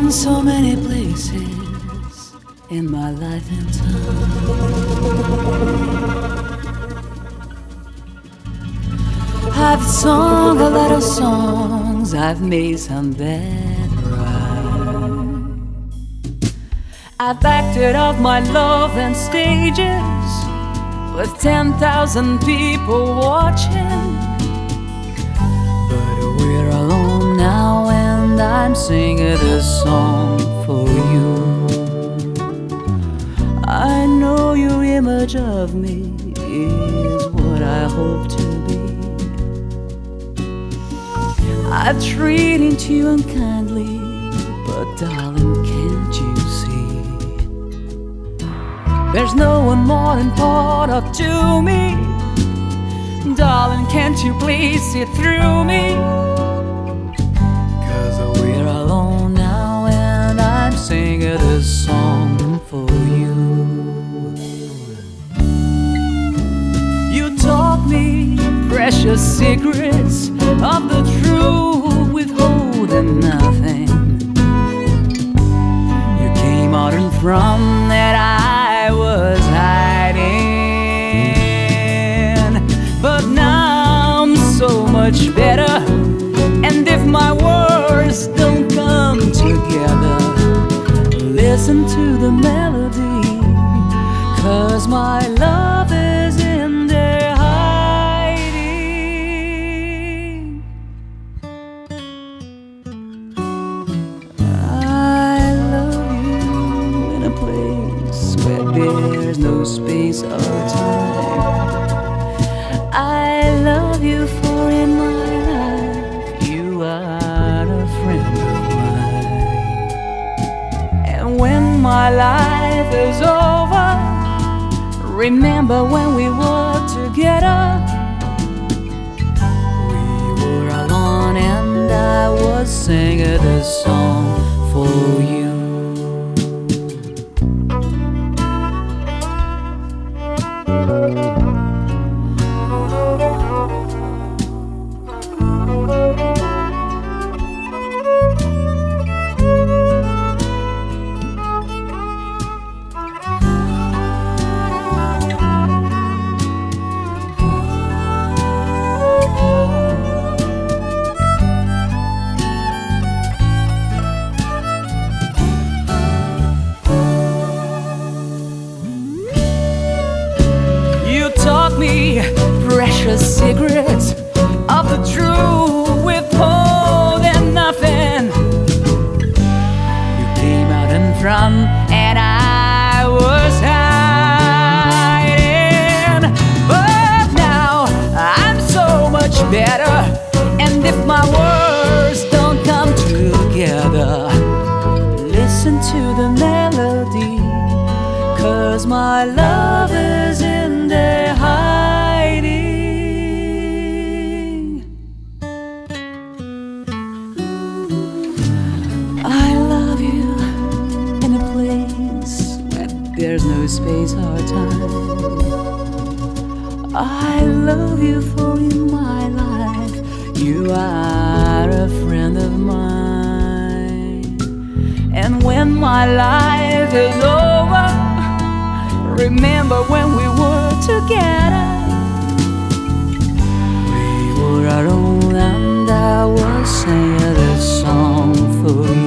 been so many places in my life and time. I've sung a lot of songs, I've made some bad rhyme. I've acted out my love on stages with 10,000 people watching. But we're alone now and I'm singing this song for you. I know your image of me is what I hope to be. I've treated you unkindly, but darling, can't you see? There's no one more important to me. Darling, can't you please see through me? 'Cause we're alone now and I'm singing this song for you. You taught me precious secrets of the truth, withholding nothing. You came out in front that I was hiding. But now I'm so much better, and if my words don't come together, listen to the melody, 'cause my love is in there hiding. I love you in a place where there's no space or time. I love you, for in my life you are a friend of mine. And when my life is over, remember when we were together. We were alone and I was singing this song for you. Me precious secrets of the truth, withholding nothing. You came out in front and I was hiding. But now I'm so much better, and if my words don't come together, listen to the melody, 'cause my love is in there hiding. I love you in a place where there's no space or time. I love you, for in my life you are a friend of mine. And when my life is over, remember when we were together. We were alone and I was singing this song for you.